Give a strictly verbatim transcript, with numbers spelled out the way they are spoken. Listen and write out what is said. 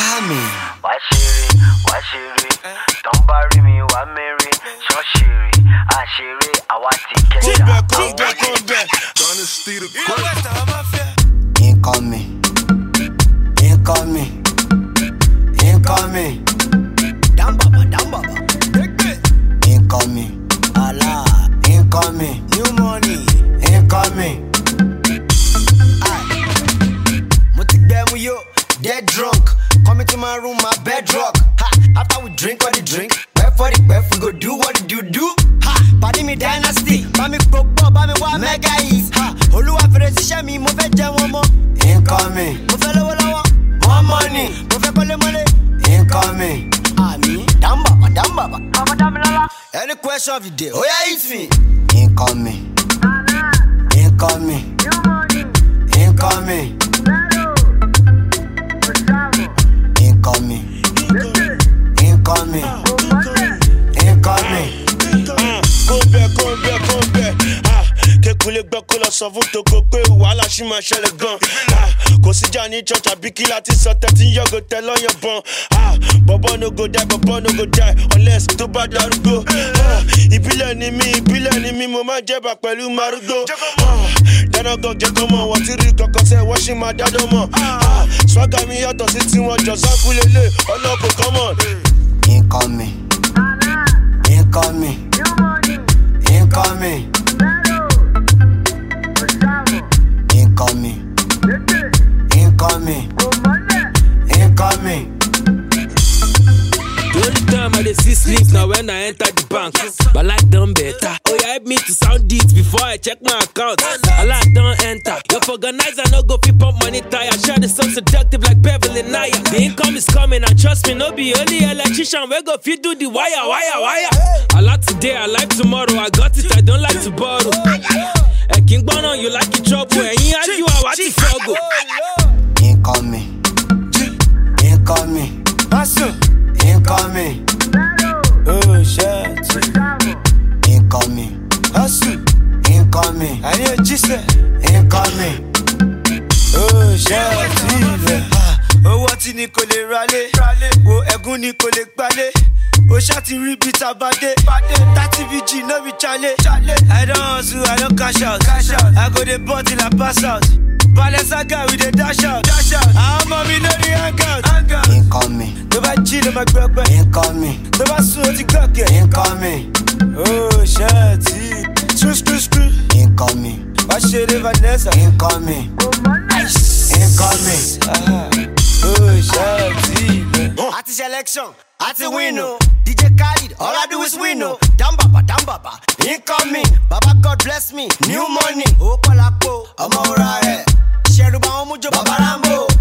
coming. Why shiri, why shiri? Don't bury me, why marry? So shiri, ah shiri, I want to get Come back, come back, come back. Honesty the great. Incoming. Incoming. Incoming. Down baba, down baba. Incoming. Allah. Incoming. New money. Incoming. Yo, dead drunk. Come into my room, my bedrock. Ha, after we drink what we drink, wait for the breath, we go do what we do do. Ha, party me dynasty, mami broke up, mami wa mega ease. Ha, Oluwa fere si me, mo fe je one more. Incoming. Mo fe lowo lowo, more money. Mo fe kole mole. Incoming. Ah me, down baba, down baba. Mama down lala. Any question of the day, oh yeah, hit me. Incoming. Incoming. Incoming. Incoming. Incoming. Incoming. Come back, come back, come back. Ah, Kekule gboko lọ sọ fún Toko pé wàhálà ṣì máa ṣẹlẹ̀ gan. Ah, kò síjà ní church àbí kí láti sọ thirteen yọ̀gò tẹ lọ́yàn bọn. Ah, bọ̀bọ̀ no go die, bọ̀bọ̀ no go die unless tó bá darúgbó. Ah, ìbílẹ̀ ni mí, ìbílẹ̀ ni mí, mo máa jẹ́bà pẹ̀lú marúgbó. Ah, dáná gan jẹ́ kọ́ mọ̀, wọ́n ti rí kankan sẹ́, wọ́n ṣì máa dádọ́ mọ̀. Ah, swagger mi yàtọ̀ sí tiwọn jọ sáfù lélẹ̀, ọlọ́kọ̀ common. Incoming. Incoming. Incoming. Incoming. Incoming. Incoming. The only time I dey see sleep now when I enter the bank. But like done better. Oh, you help me to sound it before I check my account. I like don't enter. You organize I no go fit pump money tire. Share the so seductive like Beverly Naya. The income is coming and trust me, no be only electrician. We go fit do the wire, wire, wire. I like today, I like tomorrow. I got it, I don't like to borrow. A king bono, you like it trouble. And you argue, I want to struggle. Incoming. Incoming. Awesome. Incoming. Oh shit. Incoming. Awesome. Incoming. I need a gist. Incoming. Oh shit. Owó tí ni kò lè ralé, wo ẹ̀gún ni kò lè gbalé. O ṣá ti rí bí tabadé, thirty V G no be chale. I don't hustle, I don't cash out. I go dey ball till I pass out. Balenciaga we dey dash out. Àwọn ọmọ mi lórí hangout. Incoming. Tó bá jí ló máa gbẹ́pẹ́. Incoming. Tó bá sùn ó ti gbọ́kẹ̀. Incoming. Oh ṣáàtì. Screw screw screw. Incoming. Wá ṣeré Vanessa. Incoming. Incoming. Oh ṣáàtì. Àti selection, àti win o. D J Khaled, all I do is win o. Down baba, down baba. Incoming. Baba God bless me. New money. Ó pọ̀ lápò. Ọmọ òra rẹ̀. Ṣẹ̀rù bá wọn mú jọ bàbá Rambo.